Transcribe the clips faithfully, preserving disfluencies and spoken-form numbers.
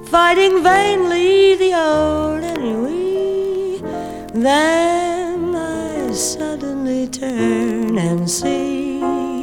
fighting vainly the old ennui. Then I suddenly turn and see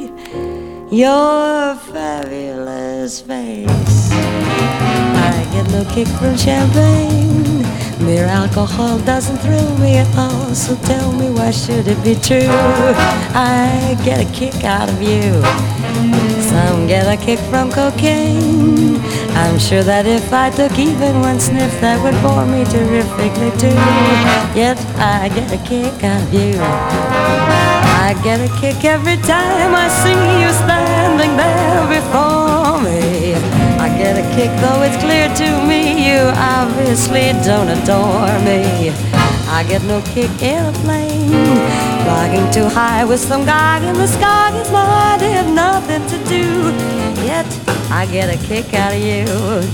your fabulous face. I get no kick from champagne. Mere alcohol doesn't thrill me at all. So tell me, why should it be true? I get a kick out of you. Some get a kick from cocaine. I'm sure that if I took even one sniff, that would bore me terrifically too. Yet I get a kick out of you. I get a kick every time I see you standing there before me. I get a kick, though it's clear to me you obviously don't adore me. I get no kick in a plane. Flying too high with some guy in the sky is my idea of nothing to do. Yet I get a kick out of you.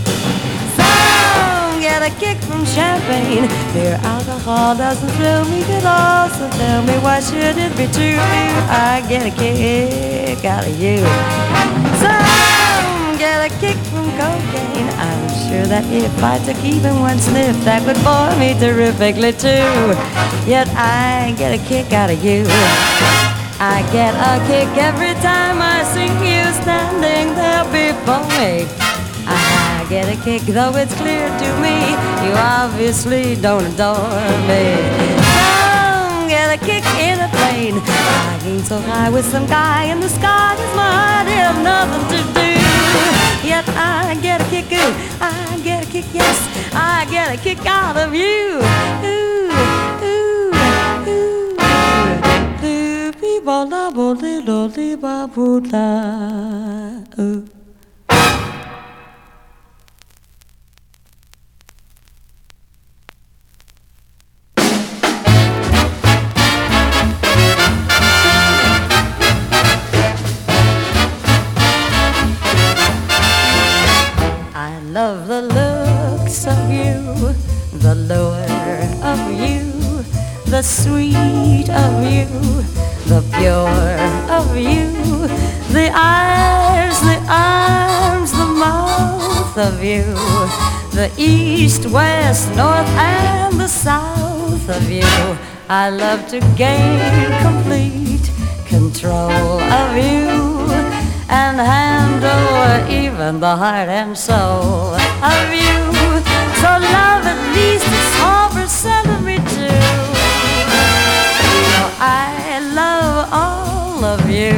Some get a kick from champagne. Mere alcohol doesn't thrill me at all. So tell me, why should it be true? I get a kick out of you. Some get a kick from cocaine. I'm sure that if I took even one sniff, that would bore me terrifically too. Yet I get a kick out of you. I get a kick every time I see you standing there before me. I get a kick, though it's clear to me you obviously don't adore me. Some get a kick in a plane. Flying so high with some guy in the sky is my idea of nothing to do. Yet I get a kick, ooh, I get a kick, yes, I get a kick out of you. Ooh, ooh, ooh, ooh, be-ba la bo li lo li ba boo la, ooh. Love the looks of you, the lure of you, the sweet of you, the pure of you, the eyes, the arms, the mouth of you, the east, west, north, and the south of you. I love to gain complete control of you and handle even the heart and soul of you. So love at least a small percent of me too. So I love all of you.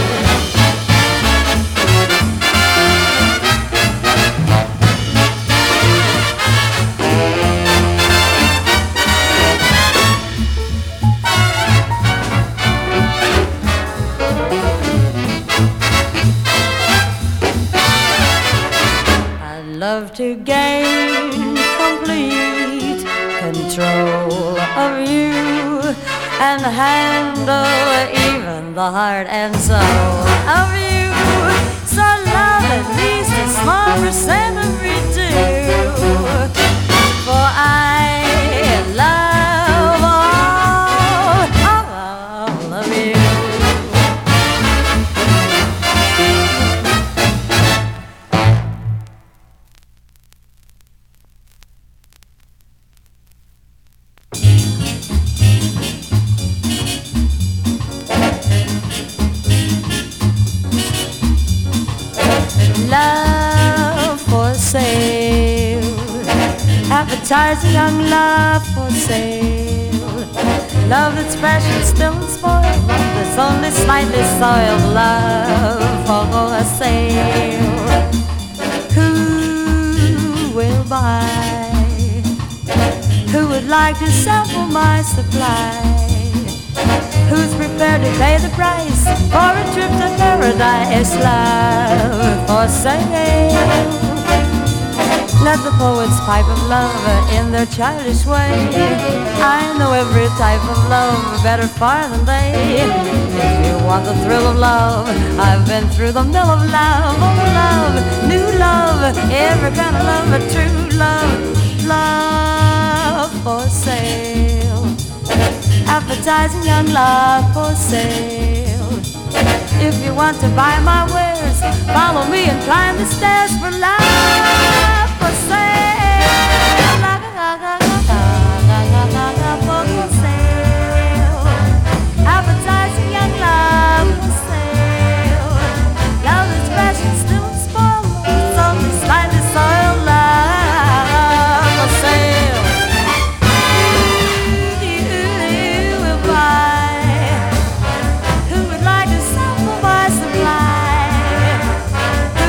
Love to gain complete control of you and handle even the heart and soul of you. So love at least a small percent of me too. For I love all, all of you. Love for sale, advertising young love for sale. Love that's fresh and still unspoiled, love that's only slightly soiled. Love for sale. Who will buy? Who would like to sample my supply? Who's prepared to pay the price for a trip to paradise? Love for sale. Let the poets pipe of love in their childish way. I know every type of love better far than they. If you want the thrill of love, I've been through the mill of love. Old love, new love, every kind of love, a true love. Love for sale, advertising young love for sale. If you want to buy my wares, follow me and climb the stairs for love.